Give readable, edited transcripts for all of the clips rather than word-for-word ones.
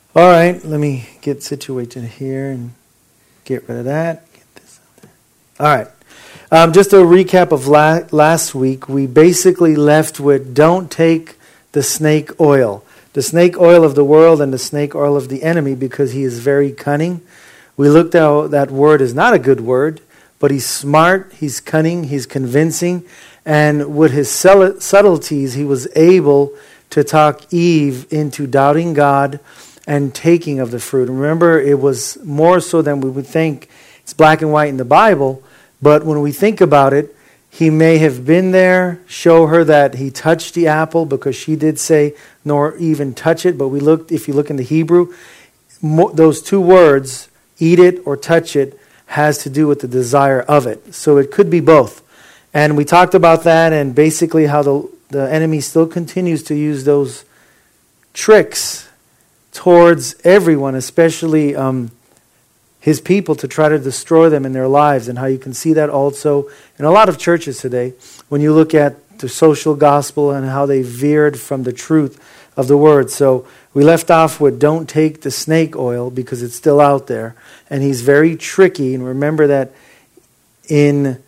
All right, let me get situated here and get rid of that. Get this out there. All right. Just a recap of last week. We basically left with don't take the snake oil. The snake oil of the world and the snake oil of the enemy, because he is very cunning. We looked at how that word is not a good word, but he's smart, he's cunning, he's convincing, and with his subtleties, he was able to talk Eve into doubting God and taking of the fruit. And remember, it was more so than we would think. It's black and white in the Bible, but when we think about it, he may have been there, show her that he touched the apple, because she did say, nor even touch it. But if you look in the Hebrew, those two words, eat it or touch it, has to do with the desire of it. So it could be both. And we talked about that, and basically how the enemy still continues to use those tricks towards everyone, especially his people, to try to destroy them in their lives, and how you can see that also in a lot of churches today when you look at the social gospel and how they veered from the truth of the word. So we left off with don't take the snake oil, because it's still out there, and he's very tricky. And remember that in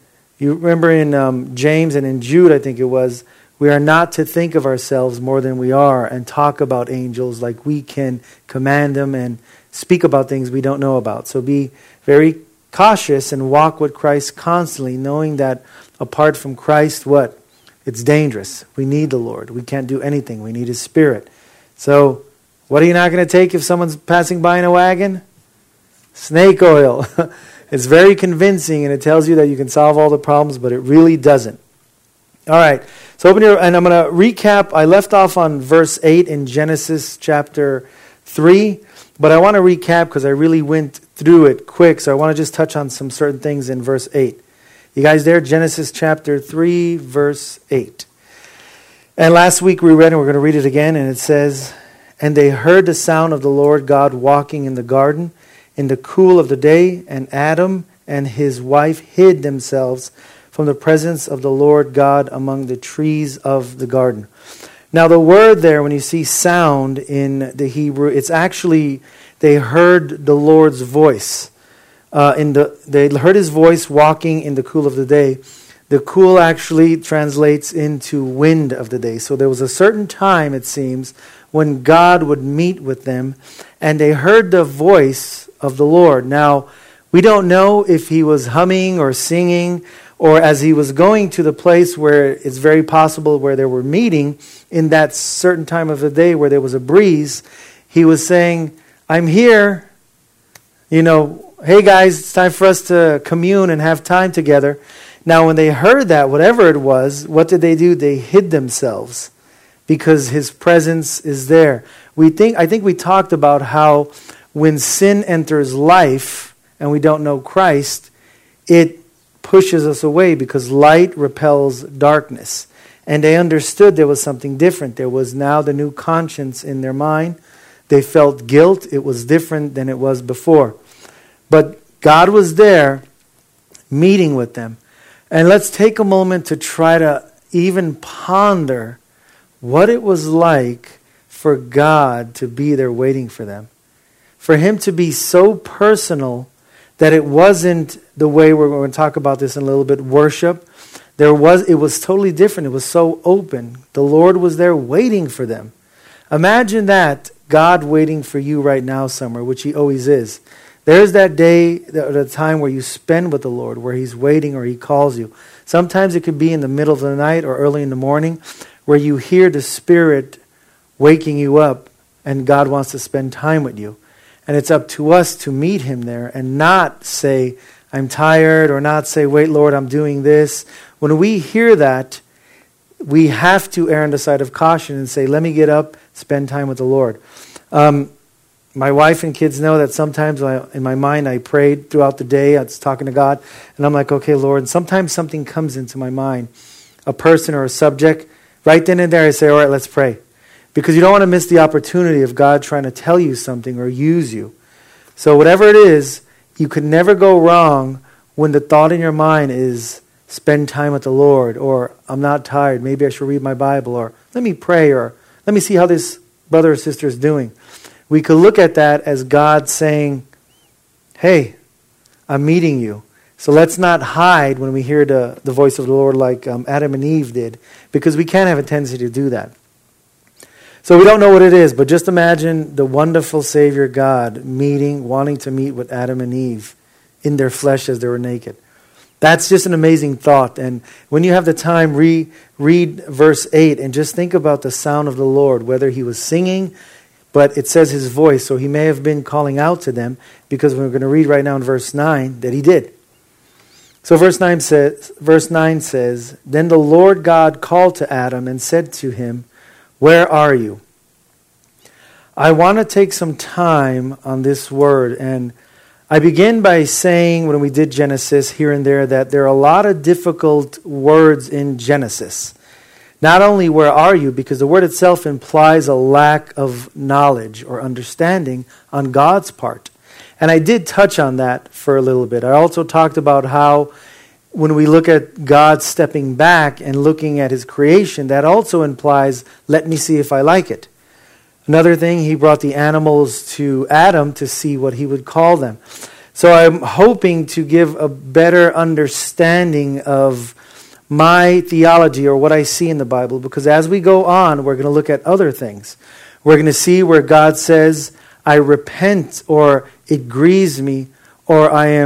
James and in Jude, I think it was, we are not to think of ourselves more than we are and talk about angels like we can command them and speak about things we don't know about. So be very cautious and walk with Christ constantly, knowing that apart from Christ, what? It's dangerous. We need the Lord. We can't do anything. We need His Spirit. So what are you not going to take if someone's passing by in a wagon? Snake oil. It's very convincing, and it tells you that you can solve all the problems, but it really doesn't. All right, so open your, and I'm going to recap. I left off on verse 8 in Genesis chapter 3, but I want to recap because I really went through it quick, so I want to just touch on some certain things in verse 8. You guys there? Genesis chapter 3, verse 8. And last week we read, and we're going to read it again, and it says, "And they heard the sound of the Lord God walking in the garden in the cool of the day, and Adam and his wife hid themselves from the presence of the Lord God among the trees of the garden." Now the word there, when you see sound in the Hebrew, it's actually, they heard the Lord's voice. They heard His voice walking in the cool of the day. The cool actually translates into wind of the day. So there was a certain time, it seems, when God would meet with them, and they heard the voice of the Lord. Now, we don't know if He was humming or singing, or as He was going to the place where it's very possible where they were meeting in that certain time of the day where there was a breeze, He was saying, "I'm here. Hey guys, it's time for us to commune and have time together." Now when they heard that, whatever it was, what did they do? They hid themselves because His presence is there. I think we talked about how when sin enters life and we don't know Christ, it pushes us away because light repels darkness. And they understood there was something different. There was now the new conscience in their mind. They felt guilt. It was different than it was before. But God was there meeting with them. And let's take a moment to try to even ponder what it was like for God to be there waiting for them. For Him to be so personal that it wasn't the way we're going to talk about this in a little bit, worship. It was totally different. It was so open. The Lord was there waiting for them. Imagine that, God waiting for you right now somewhere, which He always is. There's that day, the time where you spend with the Lord, where He's waiting or He calls you. Sometimes it could be in the middle of the night or early in the morning, where you hear the Spirit waking you up and God wants to spend time with you. And it's up to us to meet Him there and not say, "I'm tired," or not say, "Wait, Lord, I'm doing this." When we hear that, we have to err on the side of caution and say, "Let me get up, spend time with the Lord." My wife and kids know that sometimes in my mind I prayed throughout the day. I was talking to God, and I'm like, "Okay, Lord." And sometimes something comes into my mind, a person or a subject. Right then and there I say, "All right, let's pray." Because you don't want to miss the opportunity of God trying to tell you something or use you. So whatever it is, you could never go wrong when the thought in your mind is, spend time with the Lord, or I'm not tired, maybe I should read my Bible, or let me pray, or let me see how this brother or sister is doing. we could look at that as God saying, hey, I'm meeting you. So let's not hide when we hear the voice of the Lord like Adam and Eve did, because we can have a tendency to do that. So we don't know what it is, but just imagine the wonderful Savior God wanting to meet with Adam and Eve in their flesh as they were naked. That's just an amazing thought. And when you have the time, read verse 8 and just think about the sound of the Lord, whether he was singing, but it says his voice, so he may have been calling out to them, because we're going to read right now in verse 9 that he did. So verse 9 says, Then the Lord God called to Adam and said to him, Where are you? I want to take some time on this word, and I begin by saying, when we did Genesis here and there, that there are a lot of difficult words in Genesis. Not only where are you, because the word itself implies a lack of knowledge or understanding on God's part. And I did touch on that for a little bit. I also talked about how when we look at God stepping back and looking at his creation, that also implies, let me see if I like it. Another thing, he brought the animals to Adam to see what he would call them. So I'm hoping to give a better understanding of my theology or what I see in the Bible, because as we go on, we're going to look at other things. We're going to see where God says, I repent, or it grieves me, or I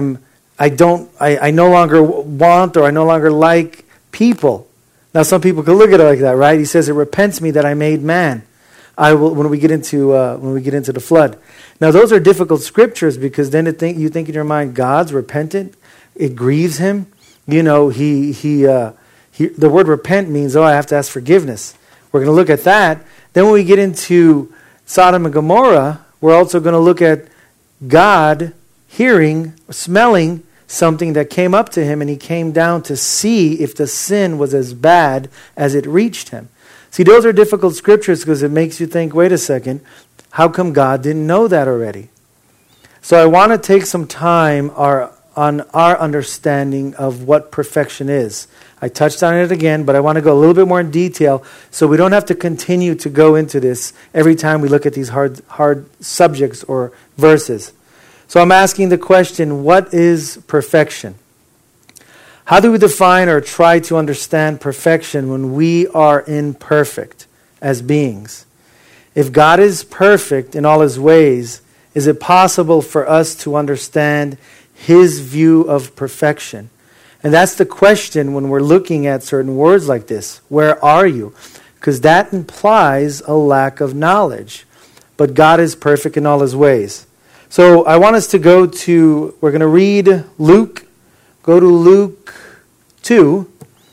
no longer want, or I no longer like people. Now some people could look at it like that, right? He says, it repents me that I made man. I will when we get into the flood. Now those are difficult scriptures, because then you think in your mind, God's repentant, it grieves him. You know, the word repent means, I have to ask forgiveness. We're going to look at that. Then when we get into Sodom and Gomorrah, we're also going to look at God hearing, smelling something that came up to him, and he came down to see if the sin was as bad as it reached him. See, those are difficult scriptures, because it makes you think, wait a second, how come God didn't know that already? So I want to take some time on our understanding of what perfection is. I touched on it again, but I want to go a little bit more in detail so we don't have to continue to go into this every time we look at these hard subjects or verses. So I'm asking the question, what is perfection? How do we define or try to understand perfection when we are imperfect as beings? If God is perfect in all his ways, is it possible for us to understand his view of perfection? And that's the question when we're looking at certain words like this. Where are you? Because that implies a lack of knowledge. But God is perfect in all his ways. So I want us to we're going to read Luke. Go to Luke 2.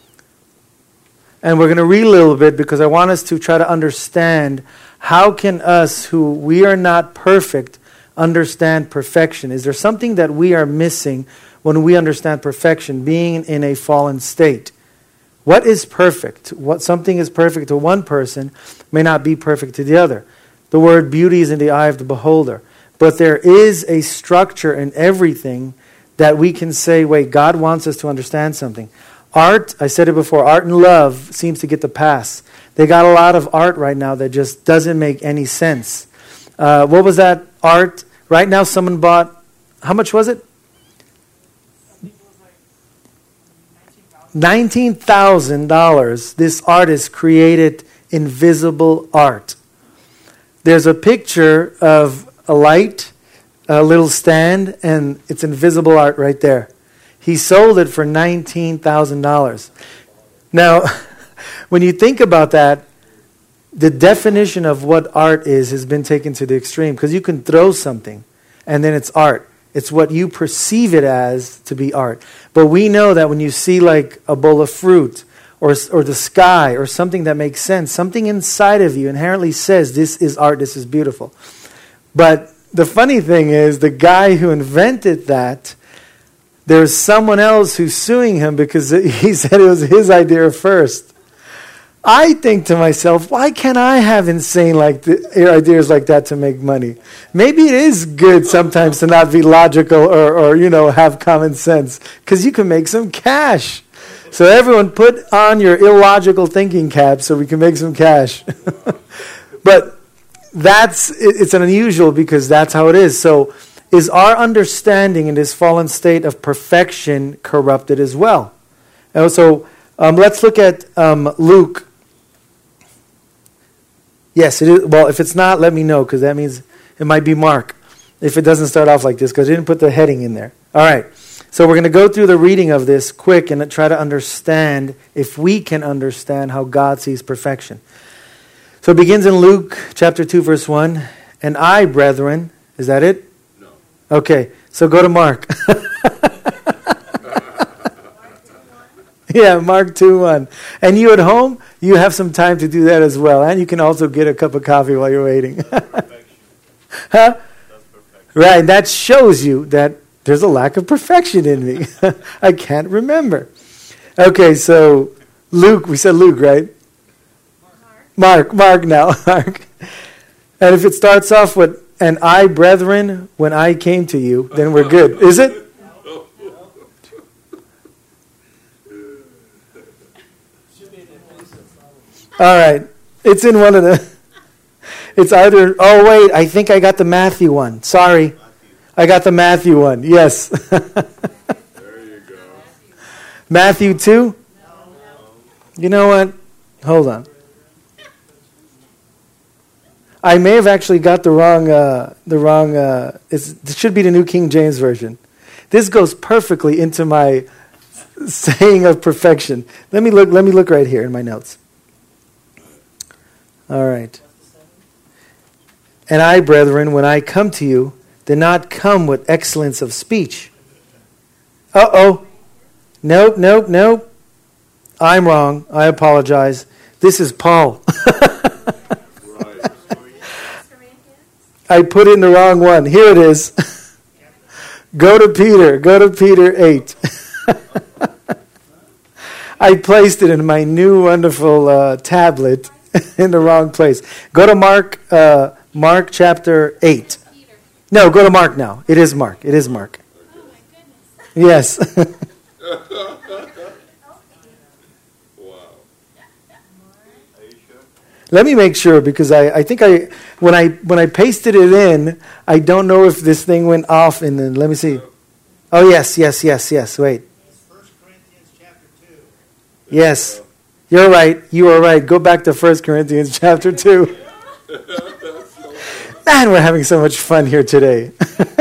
And we're going to read a little bit, because I want us to try to understand, how can us who we are not perfect understand perfection? Is there something that we are missing when we understand perfection, being in a fallen state? What is perfect? What something is perfect to one person may not be perfect to the other. The word beauty is in the eye of the beholder. But there is a structure in everything that we can say, wait, God wants us to understand something. Art, I said it before, art and love seems to get the pass. They got a lot of art right now that just doesn't make any sense. What was that art? Right now someone bought, how much was it? $19,000. This artist created invisible art. There's a picture of a light, a little stand, and it's invisible art right there. He sold it for $19,000. Now, when you think about that, the definition of what art is has been taken to the extreme, because you can throw something and then it's art. It's what you perceive it as to be art. But we know that when you see like a bowl of fruit or the sky or something that makes sense, something inside of you inherently says, this is art, this is beautiful. But the funny thing is, the guy who invented that, there's someone else who's suing him because he said it was his idea first. I think to myself, why can't I have insane ideas like that to make money? Maybe it is good sometimes to not be logical or have common sense, because you can make some cash. So everyone put on your illogical thinking cap so we can make some cash. But it's an unusual because that's how it is. So is our understanding in this fallen state of perfection corrupted as well? And so let's look at Luke. Yes, it is. Well, if it's not, let me know, because that means it might be Mark if it doesn't start off like this, because I didn't put the heading in there. All right. So we're going to go through the reading of this quick and try to understand, if we can understand, how God sees perfection. So it begins in Luke chapter 2, verse 1. And I, brethren, is that it? No. Okay, so go to Mark. Yeah, Mark 2:1. And you at home, you have some time to do that as well. And you can also get a cup of coffee while you're waiting. Huh? Right, that shows you that there's a lack of perfection in me. I can't remember. Okay, so Luke, we said Luke, right? Mark now. Mark. And if it starts off with, and I, brethren, when I came to you, then we're good. Is it? All right. It's in one of the... It's either... Oh, wait. I think I got the Matthew one. Sorry. I got the Matthew one. Yes. There you go. Matthew 2? You know what? Hold on. I may have actually got the wrong... it should be the New King James Version. This goes perfectly into my saying of perfection. Let me look right here in my notes. All right. And I, brethren, when I come to you, did not come with excellence of speech. Uh-oh. Nope. I'm wrong. I apologize. This is Paul. I put in the wrong one. Here it is. Go to Peter 8. I placed it in my new wonderful tablet in the wrong place. Go to Mark chapter 8. No, go to Mark now. It is Mark. Yes. Wow. Let me make sure, because I think when I pasted it in, I don't know if this thing went off. And then let me see. Oh yes. Wait. It's 1 Corinthians chapter 2. Yes, you're right. You are right. Go back to 1 Corinthians chapter 2. Man, we're having so much fun here today.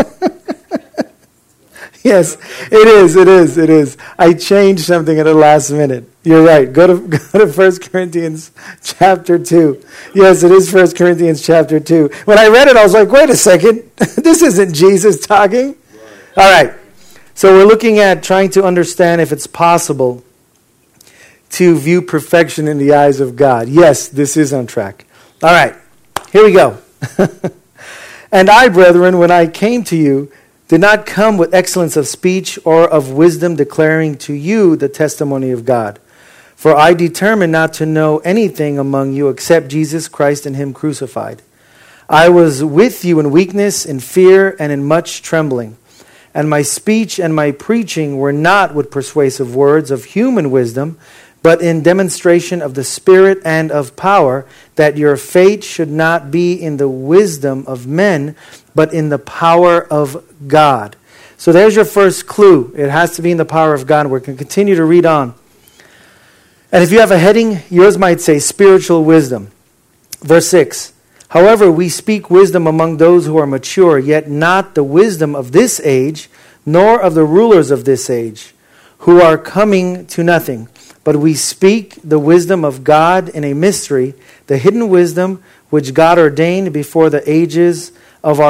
Yes, it is. I changed something at the last minute. You're right. Go to 1 Corinthians chapter 2. Yes, it is 1 Corinthians chapter 2. When I read it, I was like, wait a second. This isn't Jesus talking. All right. So we're looking at trying to understand if it's possible to view perfection in the eyes of God. Yes, this is on track. All right. Here we go. And I, brethren, when I came to you, did not come with excellence of speech or of wisdom, declaring to you the testimony of God. For I determined not to know anything among you except Jesus Christ and him crucified. I was with you in weakness, in fear, and in much trembling. And my speech and my preaching were not with persuasive words of human wisdom, but in demonstration of the Spirit and of power, that your faith should not be in the wisdom of men, but in the power of God. So there's your first clue. It has to be in the power of God. We're going to continue to read on. And if you have a heading, yours might say spiritual wisdom. Verse 6. However, we speak wisdom among those who are mature, yet not the wisdom of this age, nor of the rulers of this age, who are coming to nothing. But we speak the wisdom of God in a mystery, the hidden wisdom which God ordained before the ages for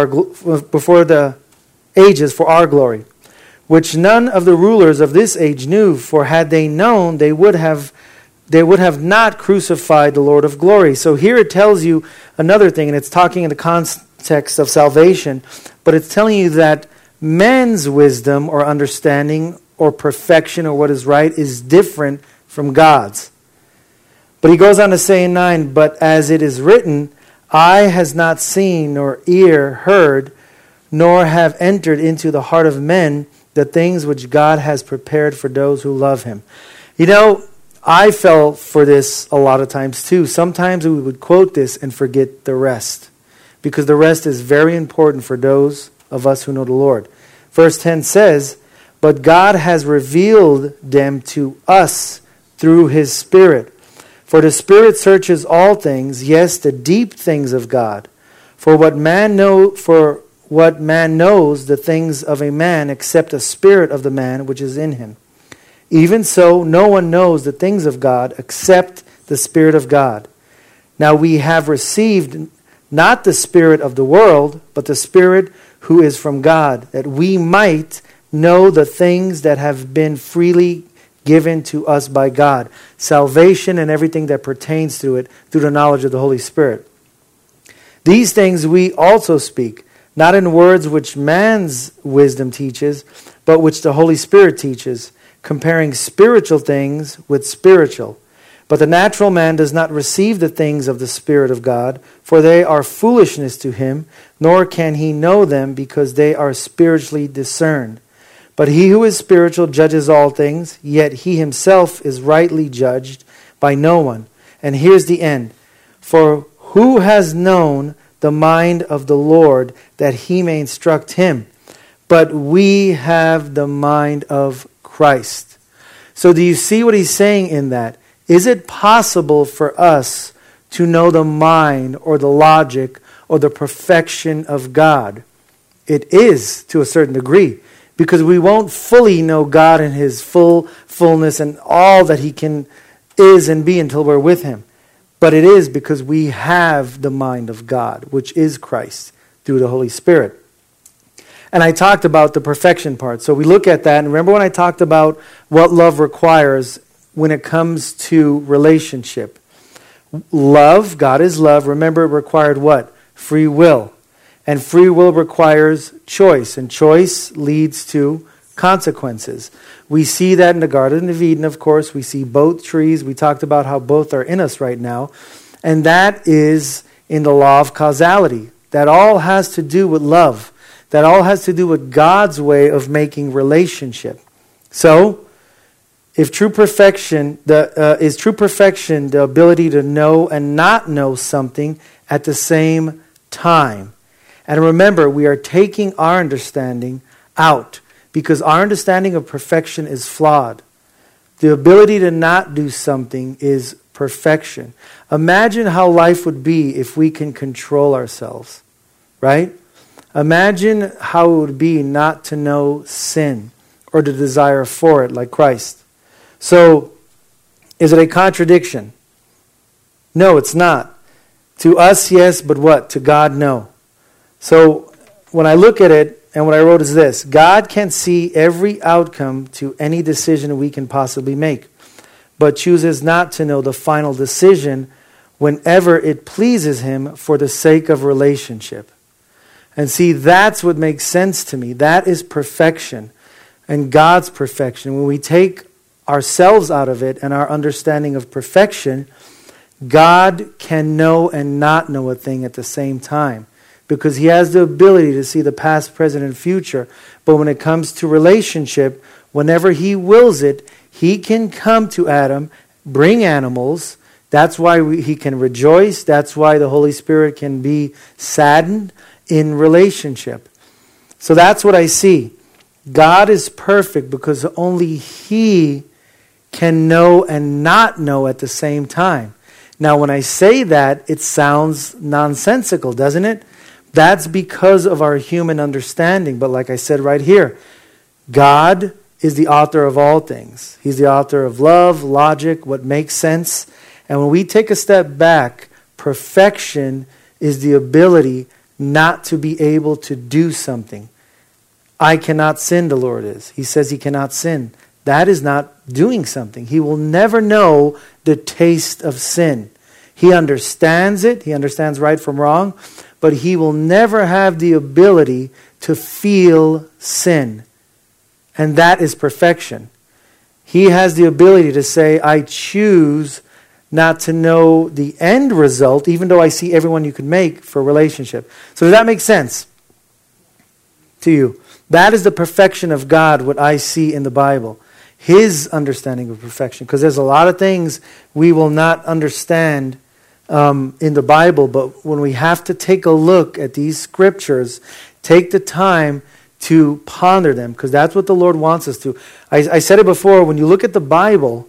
our glory, which none of the rulers of this age knew. For had they known, they would have not crucified the Lord of glory. So here it tells you another thing, and it's talking in the context of salvation, but it's telling you that men's wisdom or understanding or perfection or what is right is different from God's. But he goes on to say in 9, but as it is written, eye has not seen, nor ear heard, nor have entered into the heart of men the things which God has prepared for those who love him. You know, I fell for this a lot of times too. Sometimes we would quote this and forget the rest. because the rest is very important for those of us who know the Lord. Verse 10 says, "But God has revealed them to us through His Spirit. For the Spirit searches all things, yes, the deep things of God. For what man knows the things of a man except the spirit of the man which is in him. Even so, no one knows the things of God except the Spirit of God. Now we have received not the spirit of the world, but the Spirit who is from God, that we might know the things that have been freely given to us by God, salvation and everything that pertains to it through the knowledge of the Holy Spirit. These things we also speak, not in words which man's wisdom teaches, but which the Holy Spirit teaches, comparing spiritual things with spiritual. But the natural man does not receive the things of the Spirit of God, for they are foolishness to him, nor can he know them, because they are spiritually discerned. But he who is spiritual judges all things, yet he himself is rightly judged by no one." And here's the end. "For who has known the mind of the Lord, that he may instruct him? But we have the mind of Christ." So do you see what he's saying in that? Is it possible for us to know the mind or the logic or the perfection of God? It is, to a certain degree, because we won't fully know God in His fullness and all that He is and be until we're with Him. But it is because we have the mind of God, which is Christ, through the Holy Spirit. And I talked about the perfection part. So we look at that, and remember when I talked about what love requires when it comes to relationship. Love, God is love. Remember, it required what? Free will. And free will requires choice, and choice leads to consequences. We see that in the Garden of Eden, of course. We see both trees. We talked about how both are in us right now. And that is in the law of causality. That all has to do with love. That all has to do with God's way of making relationship. So, if true perfection is true perfection the ability to know and not know something at the same time. And remember, we are taking our understanding out, because our understanding of perfection is flawed. The ability to not do something is perfection. Imagine how life would be if we can control ourselves, right? Imagine how it would be not to know sin or the desire for it like Christ. So, is it a contradiction? No, it's not. To us, yes, but what? To God, no. So, when I look at it, and what I wrote is this: God can see every outcome to any decision we can possibly make, but chooses not to know the final decision whenever it pleases Him for the sake of relationship. And see, that's what makes sense to me. That is perfection, and God's perfection. When we take ourselves out of it and our understanding of perfection, God can know and not know a thing at the same time, because He has the ability to see the past, present, and future. But when it comes to relationship, whenever He wills it, He can come to Adam, bring animals. That's why He can rejoice. That's why the Holy Spirit can be saddened in relationship. So that's what I see. God is perfect because only He can know and not know at the same time. Now, when I say that, it sounds nonsensical, doesn't it? That's because of our human understanding. But like I said right here, God is the author of all things. He's the author of love, logic, what makes sense. And when we take a step back, perfection is the ability not to be able to do something. I cannot sin, the Lord is. He says He cannot sin. That is not doing something. He will never know the taste of sin. He understands it. He understands right from wrong. But He will never have the ability to feel sin. And that is perfection. He has the ability to say, I choose not to know the end result, even though I see everyone you can make for a relationship. So does that make sense to you? That is the perfection of God, what I see in the Bible. His understanding of perfection. Because there's a lot of things we will not understand in the Bible, but when we have to take a look at these scriptures, take the time to ponder them, because that's what the Lord wants us to. I said it before, when you look at the Bible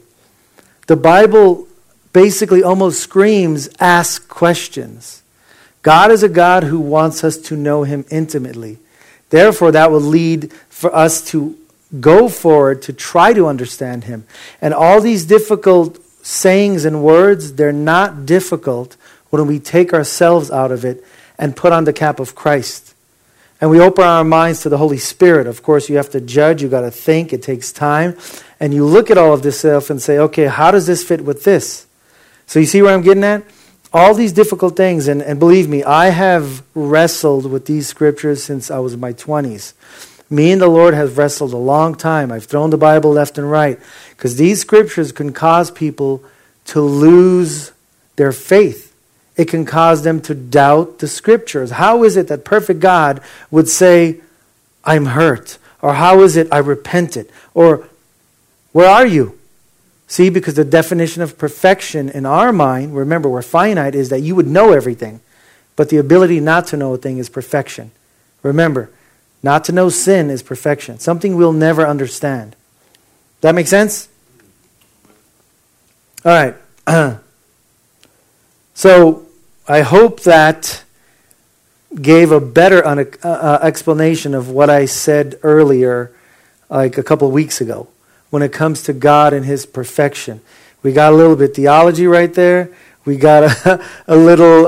basically almost screams, ask questions. God is a God who wants us to know Him intimately. Therefore, that will lead for us to go forward to try to understand Him. And all these difficult sayings and words, they're not difficult when we take ourselves out of it and put on the cap of Christ. And we open our minds to the Holy Spirit. Of course, you have to judge, you got to think, it takes time. And you look at all of this stuff and say, okay, how does this fit with this? So you see where I'm getting at? All these difficult things, and believe me, I have wrestled with these scriptures since I was in my 20s. Me and the Lord have wrestled a long time. I've thrown the Bible left and right, because these scriptures can cause people to lose their faith. It can cause them to doubt the scriptures. How is it that perfect God would say, I'm hurt? Or how is it I repented? Or where are you? See, because the definition of perfection in our mind, remember we're finite, is that you would know everything. But the ability not to know a thing is perfection. Remember, not to know sin is perfection. Something we'll never understand. That make sense? All right. So, I hope that gave a better explanation of what I said earlier, like a couple of weeks ago, when it comes to God and His perfection. We got a little bit theology right there. We got a little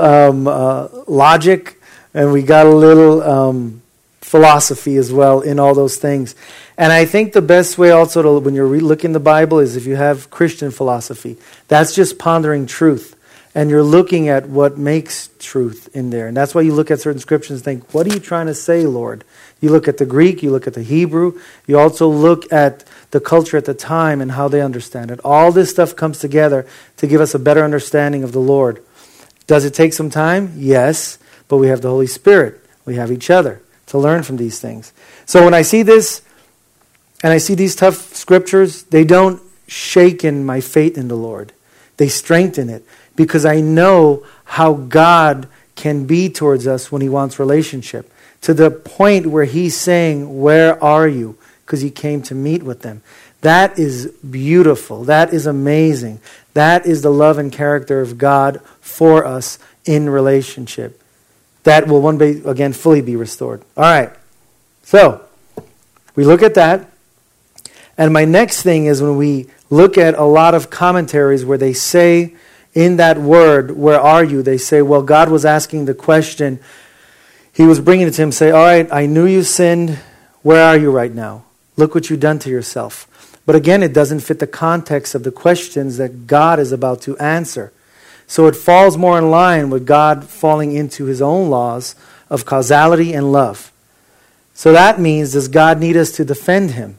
logic, and we got a little philosophy as well in all those things. And I think the best way also to, when you're looking the Bible, is if you have Christian philosophy. That's just pondering truth. And you're looking at what makes truth in there. And that's why you look at certain scriptures and think, what are you trying to say, Lord? You look at the Greek, you look at the Hebrew. You also look at the culture at the time and how they understand it. All this stuff comes together to give us a better understanding of the Lord. Does it take some time? Yes. But we have the Holy Spirit. We have each other to learn from these things. So when I see this, and I see these tough scriptures, they don't shaken my faith in the Lord. They strengthen it. Because I know how God can be towards us when He wants relationship. To the point where He's saying, where are you? Because He came to meet with them. That is beautiful. That is amazing. That is the love and character of God for us in relationship. That will one day, again, fully be restored. All right. So, we look at that. And my next thing is when we look at a lot of commentaries where they say, in that word, where are you? They say, well, God was asking the question. He was bringing it to him, say, all right, I knew you sinned. Where are you right now? Look what you've done to yourself. But again, it doesn't fit the context of the questions that God is about to answer. So it falls more in line with God falling into His own laws of causality and love. So that means, does God need us to defend Him?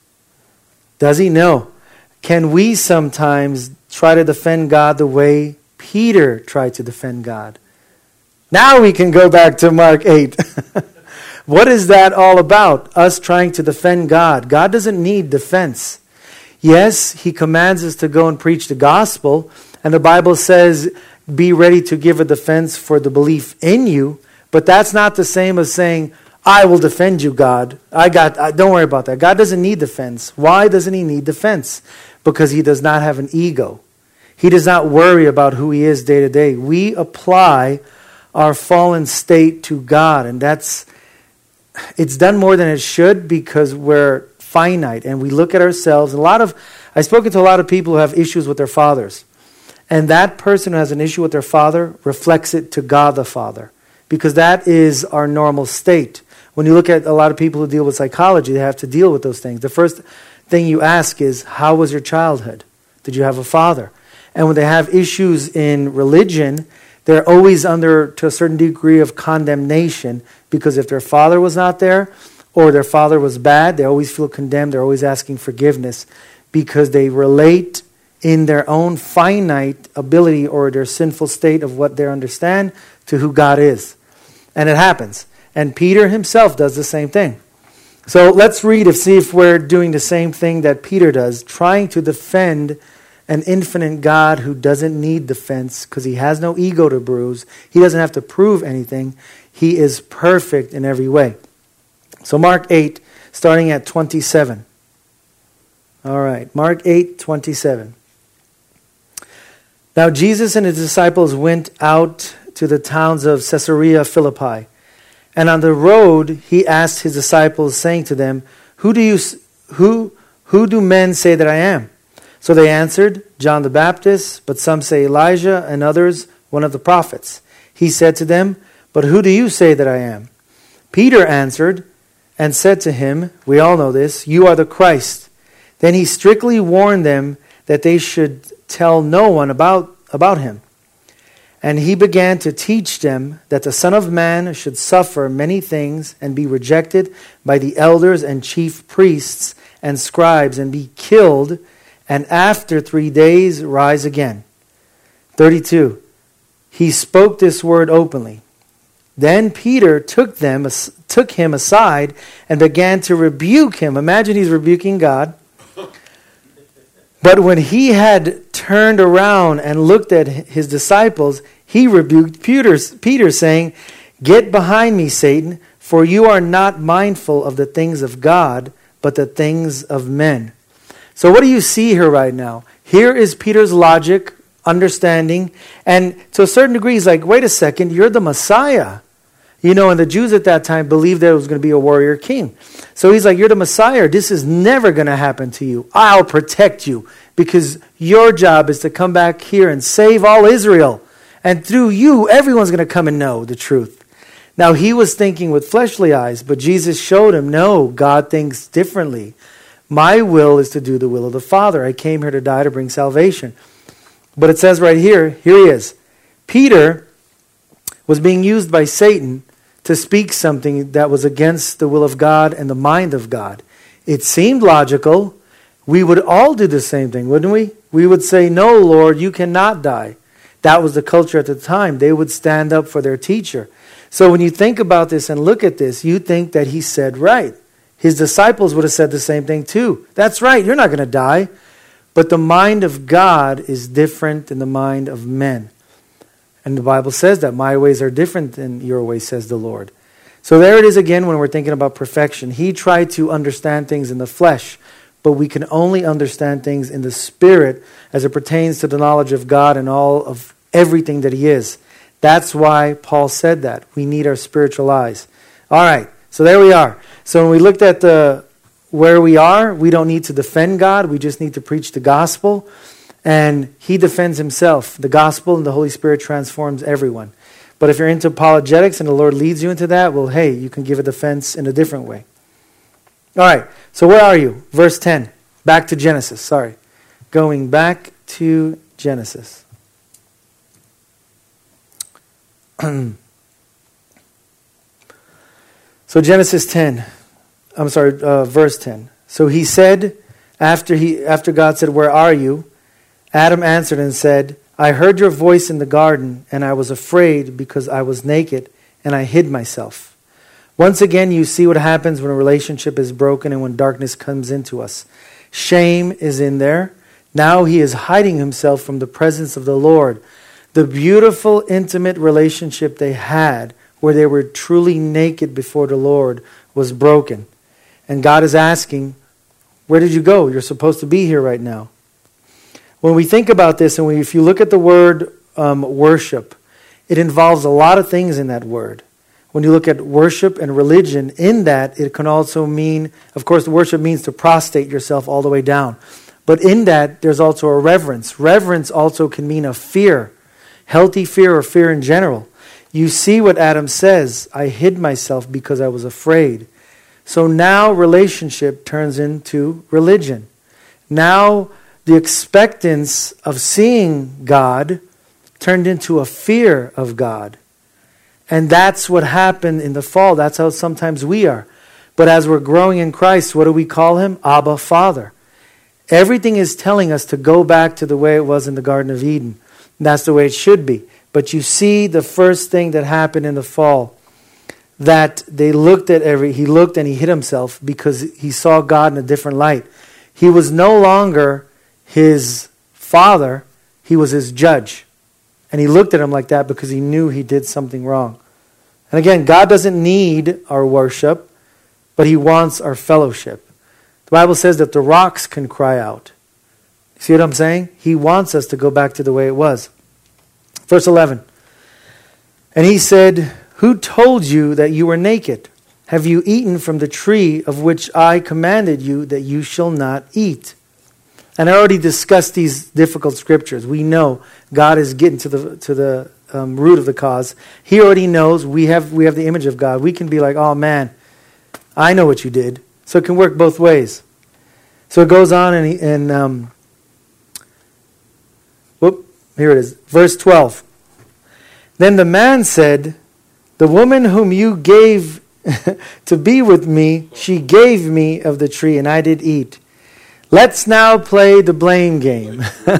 Does He? No. Can we sometimes try to defend God the way Peter tried to defend God? Now we can go back to Mark 8. What is that all about? Us trying to defend God. God doesn't need defense. Yes, He commands us to go and preach the gospel. And the Bible says, be ready to give a defense for the belief in you. But that's not the same as saying, I will defend you, God. Don't worry about that. God doesn't need defense. Why doesn't He need defense? Because He does not have an ego. He does not worry about who He is day to day. We apply our fallen state to God. And it's done more than it should because we're finite. And we look at ourselves. I've spoken to a lot of people who have issues with their fathers. And that person who has an issue with their father reflects it to God the Father. Because that is our normal state. When you look at a lot of people who deal with psychology, they have to deal with those things. The first thing you ask is, how was your childhood? Did you have a father? And when they have issues in religion, they're always under, to a certain degree, of condemnation. Because if their father was not there, or their father was bad, they always feel condemned. They're always asking forgiveness. Because they relate in their own finite ability or their sinful state of what they understand to who God is. And it happens. And Peter himself does the same thing. So let's read and see if we're doing the same thing that Peter does, trying to defend an infinite God who doesn't need defense because he has no ego to bruise. He doesn't have to prove anything. He is perfect in every way. So Mark 8, starting at 27. All right, Mark 8, 27. Now Jesus and his disciples went out to the towns of Caesarea Philippi. And on the road he asked his disciples, saying to them, Who do men say that I am? So they answered, John the Baptist, but some say Elijah, and others one of the prophets. He said to them, But who do you say that I am? Peter answered and said to him, we all know this, You are the Christ. Then he strictly warned them that they should tell no one about him. And he began to teach them that the Son of Man should suffer many things and be rejected by the elders and chief priests and scribes and be killed, and after 3 days rise again. 32. He spoke this word openly. Then Peter took him aside and began to rebuke him. Imagine he's rebuking God. But when he had turned around and looked at his disciples, he rebuked Peter, saying, Get behind me, Satan, for you are not mindful of the things of God, but the things of men. So what do you see here right now? Here is Peter's logic, understanding, and to a certain degree he's like, wait a second, you're the Messiah. You know, and the Jews at that time believed that it was going to be a warrior king. So he's like, you're the Messiah. This is never going to happen to you. I'll protect you because your job is to come back here and save all Israel. And through you, everyone's going to come and know the truth. Now, he was thinking with fleshly eyes, but Jesus showed him, no, God thinks differently. My will is to do the will of the Father. I came here to die to bring salvation. But it says right here he is. Peter was being used by Satan to speak something that was against the will of God and the mind of God. It seemed logical. We would all do the same thing, wouldn't we? We would say, no, Lord, you cannot die. That was the culture at the time. They would stand up for their teacher. So when you think about this and look at this, you think that he said right. His disciples would have said the same thing too. That's right, you're not going to die. But the mind of God is different than the mind of men. And the Bible says that my ways are different than your ways, says the Lord. So there it is again when we're thinking about perfection. He tried to understand things in the flesh, but we can only understand things in the spirit as it pertains to the knowledge of God and all of everything that he is. That's why Paul said that. We need our spiritual eyes. All right, so there we are. So when we looked at where we are, we don't need to defend God. We just need to preach the gospel. And he defends himself. The gospel and the Holy Spirit transforms everyone. But if you're into apologetics and the Lord leads you into that, well, hey, you can give a defense in a different way. All right, so where are you? Verse 10. Back to Genesis, sorry. Going back to Genesis. So Genesis 10. Verse 10. So he said, after God said, where are you? Adam answered and said, I heard your voice in the garden, and I was afraid because I was naked, and I hid myself. Once again, you see what happens when a relationship is broken and when darkness comes into us. Shame is in there. Now he is hiding himself from the presence of the Lord. The beautiful, intimate relationship they had, where they were truly naked before the Lord, was broken. And God is asking, where did you go? You're supposed to be here right now. When we think about this, and if you look at the word worship, it involves a lot of things in that word. When you look at worship and religion, in that it can also mean, of course, worship means to prostrate yourself all the way down. But in that, there's also a reverence. Reverence also can mean a fear, healthy fear or fear in general. You see what Adam says, I hid myself because I was afraid. So now relationship turns into religion. Now the expectance of seeing God turned into a fear of God. And that's what happened in the fall. That's how sometimes we are. But as we're growing in Christ, what do we call him? Abba, Father. Everything is telling us to go back to the way it was in the Garden of Eden. And that's the way it should be. But you see the first thing that happened in the fall, that he looked and he hid himself because he saw God in a different light. He was no longer his father, he was his judge. And he looked at him like that because he knew he did something wrong. And again, God doesn't need our worship, but he wants our fellowship. The Bible says that the rocks can cry out. See what I'm saying? He wants us to go back to the way it was. Verse 11. And he said, who told you that you were naked? Have you eaten from the tree of which I commanded you that you shall not eat? And I already discussed these difficult scriptures. We know God is getting to the root of the cause. He already knows. We have the image of God. We can be like, oh man, I know what you did. So it can work both ways. So it goes on and here it is. Verse 12. Then the man said, the woman whom you gave to be with me, she gave me of the tree, and I did eat. Let's now play the blame game.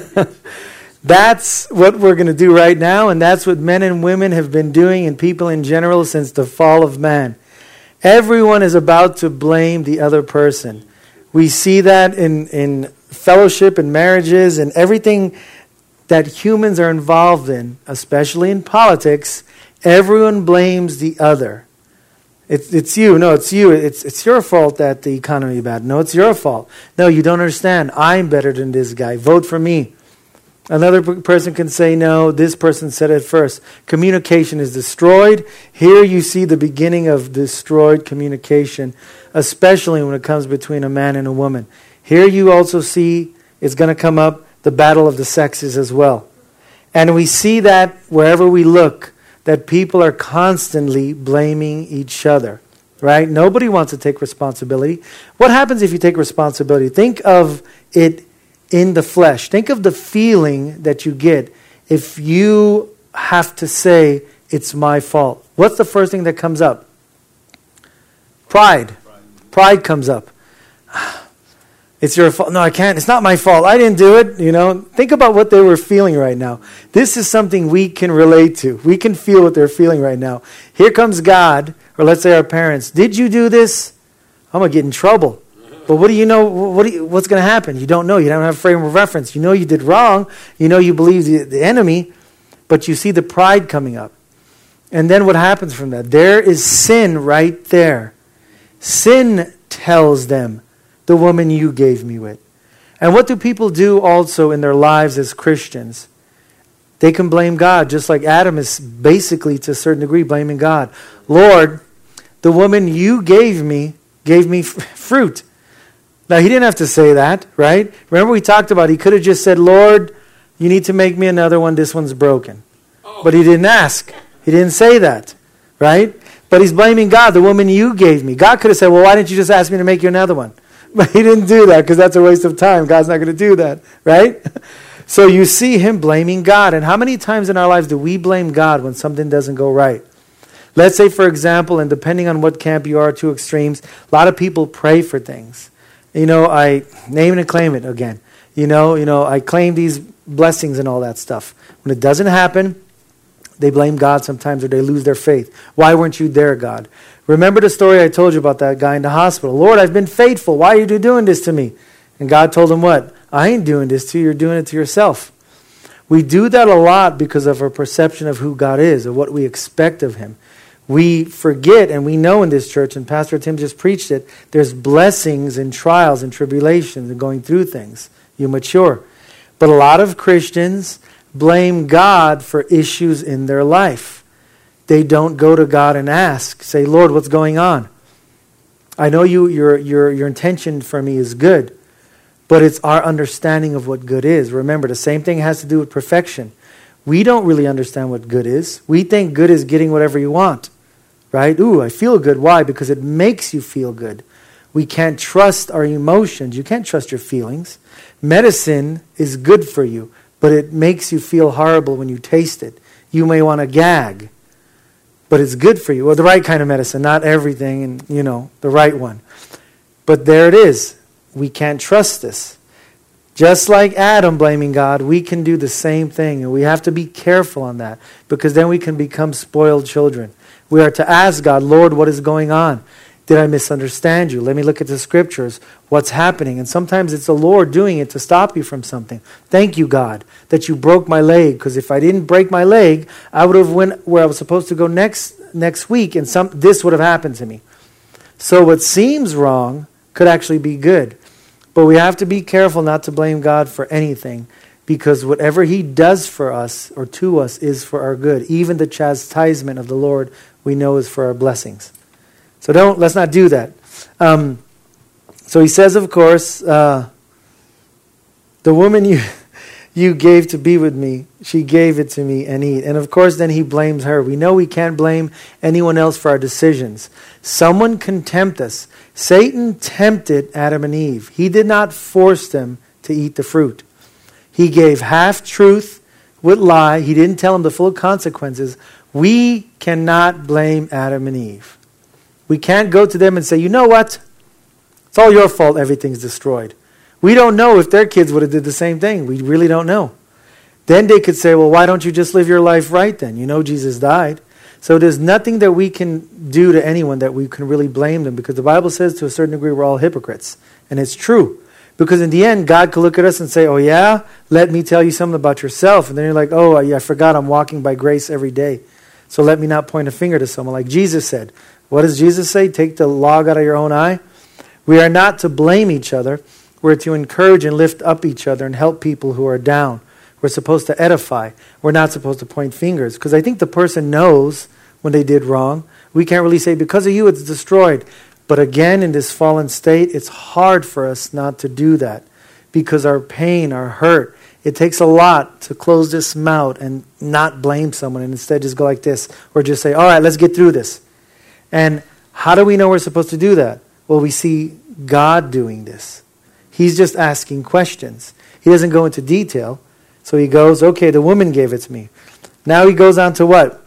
That's what we're going to do right now, and that's what men and women have been doing, and people in general, since the fall of man. Everyone is about to blame the other person. We see that in fellowship and marriages and everything that humans are involved in, especially in politics. Everyone blames the other. It's you. No, it's you. It's your fault that the economy is bad. No, it's your fault. No, you don't understand. I'm better than this guy. Vote for me. Another person can say, no, this person said it first. Communication is destroyed. Here you see the beginning of destroyed communication, especially when it comes between a man and a woman. Here you also see, it's going to come up, the battle of the sexes as well. And we see that wherever we look, that people are constantly blaming each other, right? Nobody wants to take responsibility. What happens if you take responsibility? Think of it in the flesh. Think of the feeling that you get if you have to say, it's my fault. What's the first thing that comes up? Pride. Pride comes up. It's your fault. No, I can't. It's not my fault. I didn't do it. You know, think about what they were feeling right now. This is something we can relate to. We can feel what they're feeling right now. Here comes God, or let's say our parents. Did you do this? I'm going to get in trouble. But what do you know? What's going to happen? You don't know. You don't have a frame of reference. You know you did wrong. You know you believe the enemy, but you see the pride coming up. And then what happens from that? There is sin right there. Sin tells them, the woman you gave me with. And what do people do also in their lives as Christians? They can blame God, just like Adam is basically to a certain degree blaming God. Lord, the woman you gave me fruit. Now he didn't have to say that, right? Remember we talked about, he could have just said, Lord, you need to make me another one, this one's broken. But he didn't ask. He didn't say that, right? But he's blaming God, the woman you gave me. God could have said, well, why didn't you just ask me to make you another one? But he didn't do that because that's a waste of time. God's not going to do that, right? So you see him blaming God. And how many times in our lives do we blame God when something doesn't go right? Let's say, for example, and depending on what camp you are, two extremes, a lot of people pray for things. You know, I name it and claim it again. You know, I claim these blessings and all that stuff. When it doesn't happen, they blame God sometimes, or they lose their faith. Why weren't you there, God? Remember the story I told you about that guy in the hospital. Lord, I've been faithful. Why are you doing this to me? And God told him what? I ain't doing this to you. You're doing it to yourself. We do that a lot because of our perception of who God is, of what we expect of him. We forget, and we know in this church, and Pastor Tim just preached it, there's blessings and trials and tribulations and going through things. You mature. But a lot of Christians blame God for issues in their life. They don't go to God and ask, say, Lord, what's going on? I know your intention for me is good, but it's our understanding of what good is. Remember, the same thing has to do with perfection. We don't really understand what good is. We think good is getting whatever you want, right? Ooh, I feel good. Why? Because it makes you feel good. We can't trust our emotions. You can't trust your feelings. Medicine is good for you, but it makes you feel horrible when you taste it. You may want to gag, but it's good for you. Well, the right kind of medicine, not everything, and the right one. But there it is. We can't trust this. Just like Adam blaming God, we can do the same thing, and we have to be careful on that, because then we can become spoiled children. We are to ask God, Lord, what is going on? Did I misunderstand you? Let me look at the scriptures. What's happening? And sometimes it's the Lord doing it to stop you from something. Thank you, God, that you broke my leg. Because if I didn't break my leg, I would have went where I was supposed to go next week, and this would have happened to me. So what seems wrong could actually be good. But we have to be careful not to blame God for anything, because whatever He does for us or to us is for our good. Even the chastisement of the Lord we know is for our blessings. So let's not do that. So he says, of course, the woman you gave to be with me, she gave it to me and eat. And of course, then he blames her. We know we can't blame anyone else for our decisions. Someone can tempt us. Satan tempted Adam and Eve. He did not force them to eat the fruit. He gave half-truth with lie. He didn't tell them the full consequences. We cannot blame Adam and Eve. We can't go to them and say, you know what? It's all your fault everything's destroyed. We don't know if their kids would have did the same thing. We really don't know. Then they could say, well, why don't you just live your life right then? You know Jesus died. So there's nothing that we can do to anyone that we can really blame them, because the Bible says to a certain degree we're all hypocrites. And it's true. Because in the end, God could look at us and say, oh yeah? Let me tell you something about yourself. And then you're like, oh, I forgot I'm walking by grace every day. So let me not point a finger to someone. Like Jesus said. What does Jesus say? Take the log out of your own eye. We are not to blame each other. We're to encourage and lift up each other and help people who are down. We're supposed to edify. We're not supposed to point fingers. Because I think the person knows when they did wrong. We can't really say, because of you it's destroyed. But again, in this fallen state, it's hard for us not to do that. Because our pain, our hurt, it takes a lot to close this mouth and not blame someone. And instead just go like this. Or just say, all right, let's get through this. And how do we know we're supposed to do that? Well, we see God doing this. He's just asking questions. He doesn't go into detail. So he goes, okay, the woman gave it to me. Now he goes on to what?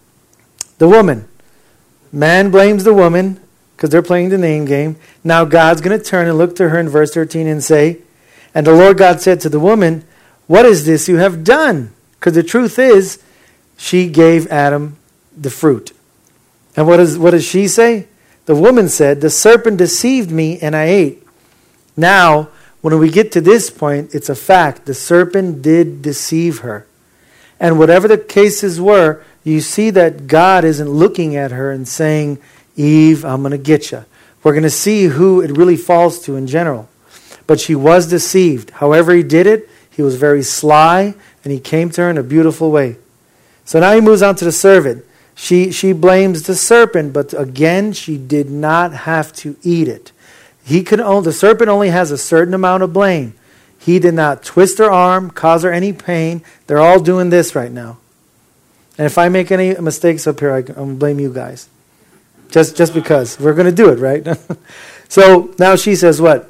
The woman. Man blames the woman because they're playing the name game. Now God's going to turn and look to her in verse 13 and say, and the Lord God said to the woman, what is this you have done? Because the truth is, she gave Adam the fruit. And what does she say? The woman said, the serpent deceived me and I ate. Now, when we get to this point, it's a fact. The serpent did deceive her. And whatever the cases were, you see that God isn't looking at her and saying, Eve, I'm going to get you. We're going to see who it really falls to in general. But she was deceived. However he did it, he was very sly, and he came to her in a beautiful way. So now he moves on to the serpent. She blames the serpent, but again, she did not have to eat it. The serpent only has a certain amount of blame. He did not twist her arm, cause her any pain. They're all doing this right now. And if I make any mistakes up here, I'm going to blame you guys. Just because. We're going to do it, right? So now she says what?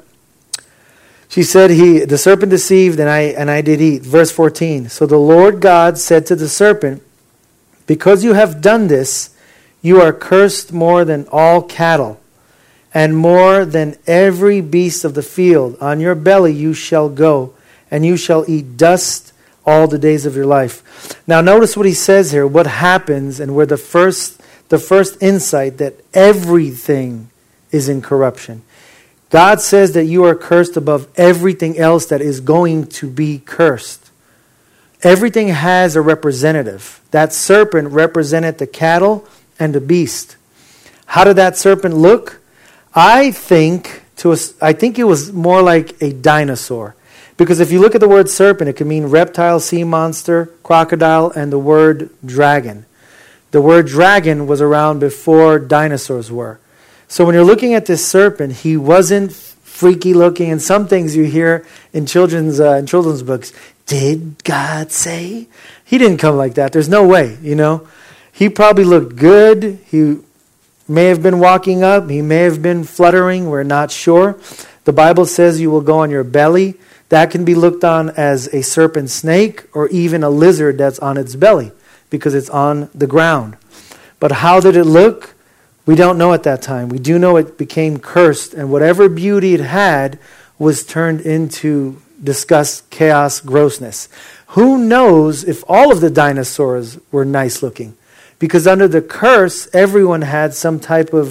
She said, the serpent deceived and I did eat. Verse 14. So the Lord God said to the serpent, because you have done this, you are cursed more than all cattle, and more than every beast of the field. On your belly you shall go, and you shall eat dust all the days of your life. Now notice what he says here, what happens, and where the first insight that everything is in corruption. God says that you are cursed above everything else that is going to be cursed. Everything has a representative. That serpent represented the cattle and the beast. How did that serpent look? I think it was more like a dinosaur. Because if you look at the word serpent, it could mean reptile, sea monster, crocodile, and the word dragon. The word dragon was around before dinosaurs were. So when you're looking at this serpent, he wasn't freaky looking. And some things you hear in children's books. Did God say? He didn't come like that. There's no way, He probably looked good. He may have been walking up. He may have been fluttering. We're not sure. The Bible says you will go on your belly. That can be looked on as a serpent snake or even a lizard that's on its belly because it's on the ground. But how did it look? We don't know at that time. We do know it became cursed, and whatever beauty it had was turned into disgust, chaos, grossness. Who knows if all of the dinosaurs were nice looking? Because under the curse, everyone had some type of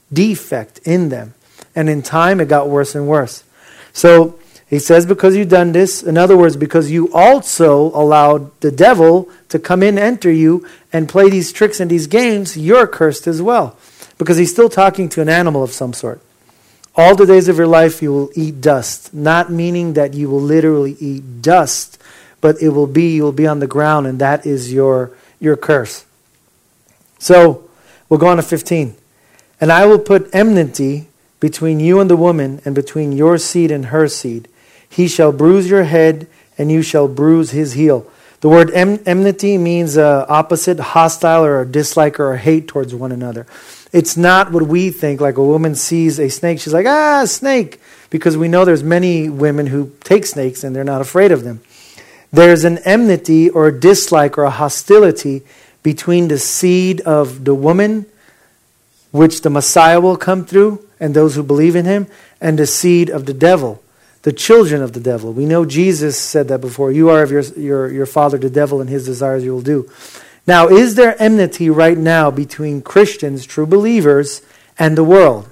defect in them. And in time, it got worse and worse. So he says, because you've done this, in other words, because you also allowed the devil to come in, enter you, and play these tricks and these games, you're cursed as well. Because he's still talking to an animal of some sort. All the days of your life you will eat dust. Not meaning that you will literally eat dust, but you will be on the ground, and that is your curse. So, we'll go on to 15. And I will put enmity between you and the woman, and between your seed and her seed. He shall bruise your head, and you shall bruise his heel. The word enmity means opposite, hostile, or a dislike or a hate towards one another. It's not what we think, like a woman sees a snake, she's like, snake, because we know there's many women who take snakes and they're not afraid of them. There's an enmity or a dislike or a hostility between the seed of the woman, which the Messiah will come through, and those who believe in him, and the seed of the devil, the children of the devil. We know Jesus said that before. You are of your father the devil, and his desires you will do. Now, is there enmity right now between Christians, true believers, and the world?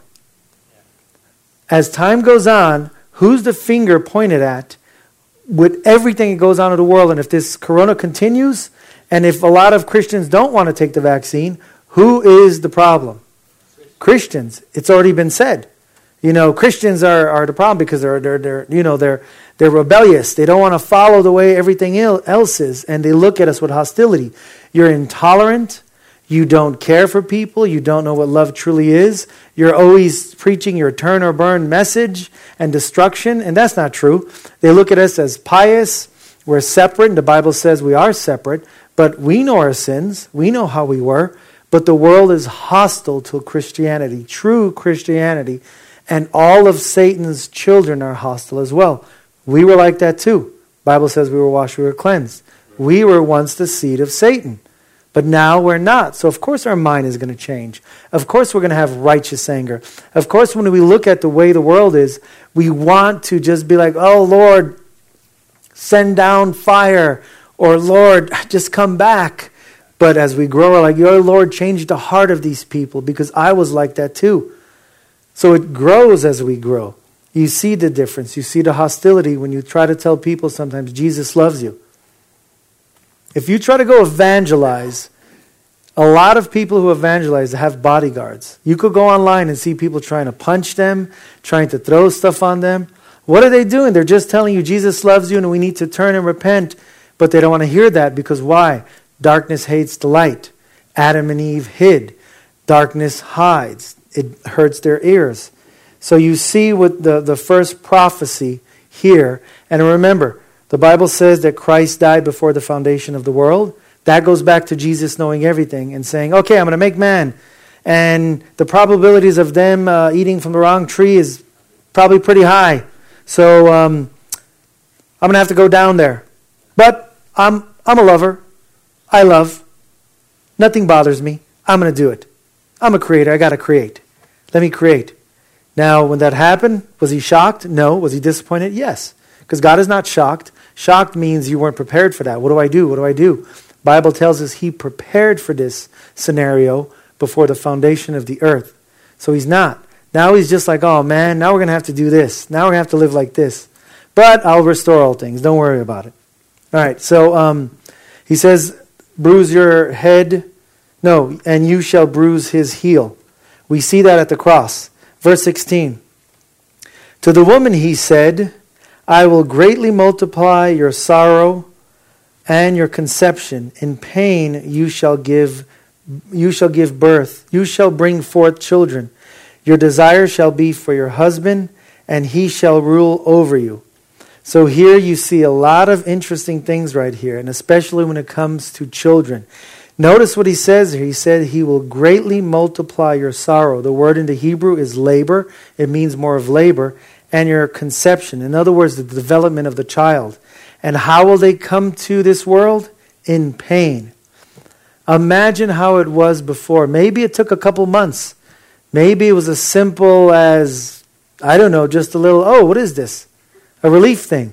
As time goes on, who's the finger pointed at with everything that goes on in the world? And if this corona continues, and if a lot of Christians don't want to take the vaccine, who is the problem? Christians. It's already been said. Christians are the problem because they're rebellious. They don't want to follow the way everything else is, and they look at us with hostility. You're intolerant. You don't care for people. You don't know what love truly is. You're always preaching your turn or burn message and destruction, and that's not true. They look at us as pious. We're separate, and the Bible says we are separate, but we know our sins. We know how we were. But the world is hostile to Christianity, true Christianity, and all of Satan's children are hostile as well. We were like that too. The Bible says we were washed, we were cleansed. We were once the seed of Satan, but now we're not. So of course our mind is going to change. Of course we're going to have righteous anger. Of course when we look at the way the world is, we want to just be like, oh Lord, send down fire, or Lord, just come back. But as we grow, we're like, your Lord, change the heart of these people, because I was like that too. So it grows as we grow. You see the difference. You see the hostility when you try to tell people sometimes Jesus loves you. If you try to go evangelize, a lot of people who evangelize have bodyguards. You could go online and see people trying to punch them, trying to throw stuff on them. What are they doing? They're just telling you Jesus loves you and we need to turn and repent. But they don't want to hear that because why? Darkness hates the light. Adam and Eve hid. Darkness hides. It hurts their ears. So you see with the first prophecy here. And remember, the Bible says that Christ died before the foundation of the world. That goes back to Jesus knowing everything and saying, okay, I'm going to make man. And the probabilities of them eating from the wrong tree is probably pretty high. So I'm going to have to go down there. But I'm a lover. I love. Nothing bothers me. I'm going to do it. I'm a creator. I got to create. Let me create. Now, when that happened, was he shocked? No. Was he disappointed? Yes. Because God is not shocked. Shocked means you weren't prepared for that. What do I do? What do I do? Bible tells us he prepared for this scenario before the foundation of the earth. So he's not. Now he's just like, oh man, now we're going to have to do this. Now we're going to have to live like this. But I'll restore all things. Don't worry about it. All right, so he says, bruise your head. No, and you shall bruise his heel. We see that at the cross. Verse 16. To the woman he said, I will greatly multiply your sorrow and your conception. In pain you shall give birth. You shall bring forth children. Your desire shall be for your husband, and he shall rule over you. So here you see a lot of interesting things right here, and especially when it comes to children. Notice what he says here. He said he will greatly multiply your sorrow. The word in the Hebrew is labor. It means more of labor. And your conception. In other words, the development of the child. And how will they come to this world? In pain. Imagine how it was before. Maybe it took a couple months. Maybe it was as simple as, I don't know, just a little, oh, what is this? A relief thing.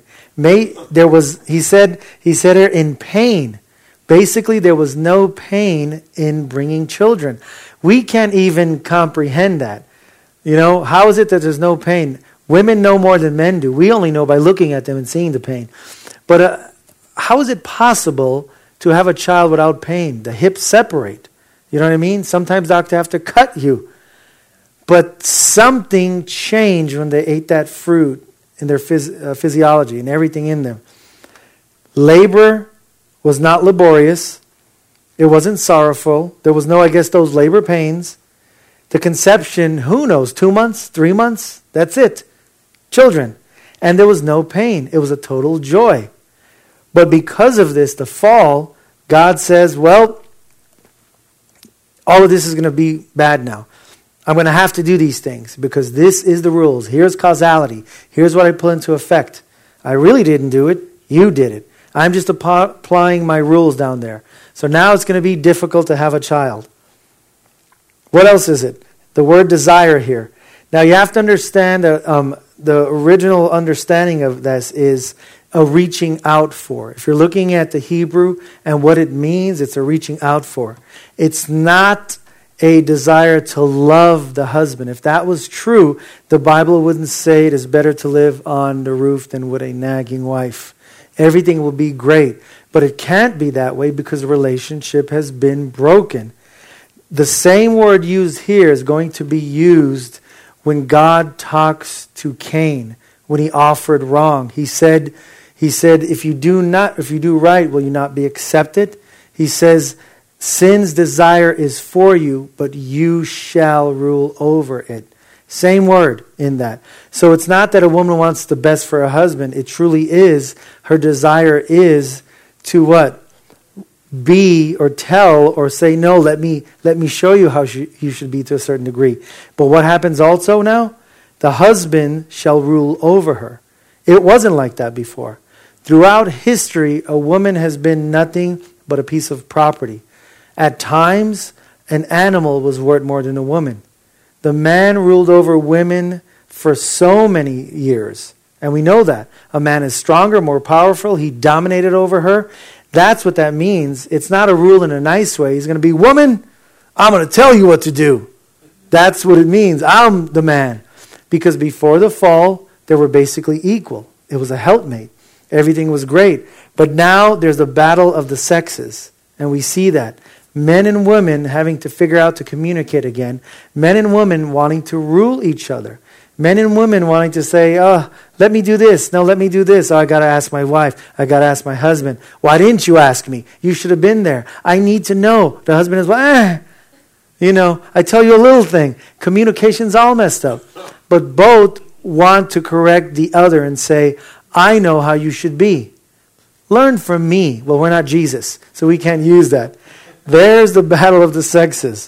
He said here, in pain. Basically, there was no pain in bringing children. We can't even comprehend that. You know, how is it that there's no pain? Women know more than men do. We only know by looking at them and seeing the pain. But how is it possible to have a child without pain? The hips separate. You know what I mean? Sometimes doctors have to cut you. But something changed when they ate that fruit in their physiology and everything in them. Labor was not laborious. It wasn't sorrowful. There was no, I guess, those labor pains. The conception, who knows, 2 months, 3 months? That's it. Children. And there was no pain. It was a total joy. But because of this, the fall, God says, well, all of this is going to be bad now. I'm going to have to do these things because this is the rules. Here's causality. Here's what I put into effect. I really didn't do it. You did it. I'm just applying my rules down there. So now it's going to be difficult to have a child. What else is it? The word desire here. Now you have to understand that the original understanding of this is a reaching out for. If you're looking at the Hebrew and what it means, it's a reaching out for. It's not a desire to love the husband. If that was true, the Bible wouldn't say it is better to live on the roof than with a nagging wife. Everything will be great. But it can't be that way because the relationship has been broken. The same word used here is going to be used when God talks to Cain, when he offered wrong. He said, if you do right, will you not be accepted? He says, sin's desire is for you, but you shall rule over it. Same word in that. So it's not that a woman wants the best for her husband. It truly is, her desire is to what? Be or tell or say, no, let me show you how you should be to a certain degree. But what happens also now? The husband shall rule over her. It wasn't like that before. Throughout history, a woman has been nothing but a piece of property. At times, an animal was worth more than a woman. The man ruled over women for so many years. And we know that. A man is stronger, more powerful. He dominated over her. That's what that means. It's not a rule in a nice way. He's going to be, woman, I'm going to tell you what to do. That's what it means. I'm the man. Because before the fall, they were basically equal. It was a helpmate. Everything was great. But now there's a battle of the sexes. And we see that. Men and women having to figure out to communicate again. Men and women wanting to rule each other. Men and women wanting to say, oh, let me do this. No, let me do this. Oh, I got to ask my wife. I got to ask my husband. Why didn't you ask me? You should have been there. I need to know. The husband is, I tell you a little thing. Communication's all messed up. But both want to correct the other and say, I know how you should be. Learn from me. Well, we're not Jesus, so we can't use that. There's the battle of the sexes.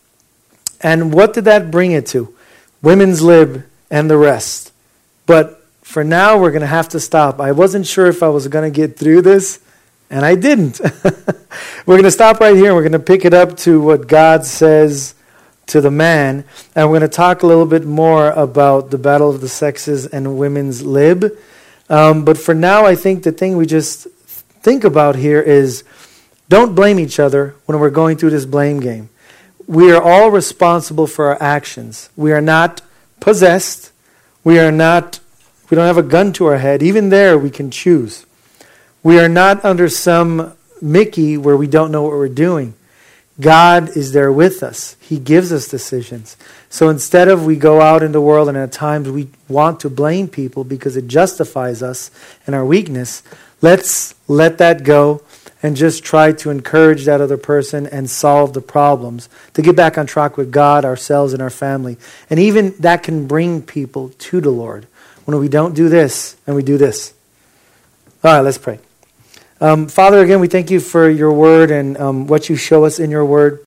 And what did that bring it to? Women's lib and the rest. But for now, we're going to have to stop. I wasn't sure if I was going to get through this, and I didn't. We're going to stop right here, and we're going to pick it up to what God says to the man. And we're going to talk a little bit more about the battle of the sexes and women's lib. But for now, I think the thing we just think about here is don't blame each other when we're going through this blame game. We are all responsible for our actions. We are not possessed. We don't have a gun to our head. Even there, we can choose. We are not under some Mickey where we don't know what we're doing. God is there with us. He gives us decisions. So instead of we go out in the world and at times we want to blame people because it justifies us and our weakness, let's let that go and just try to encourage that other person and solve the problems to get back on track with God, ourselves, and our family. And even that can bring people to the Lord when we don't do this and we do this. All right, let's pray. Father, again, we thank you for your word and what you show us in your word.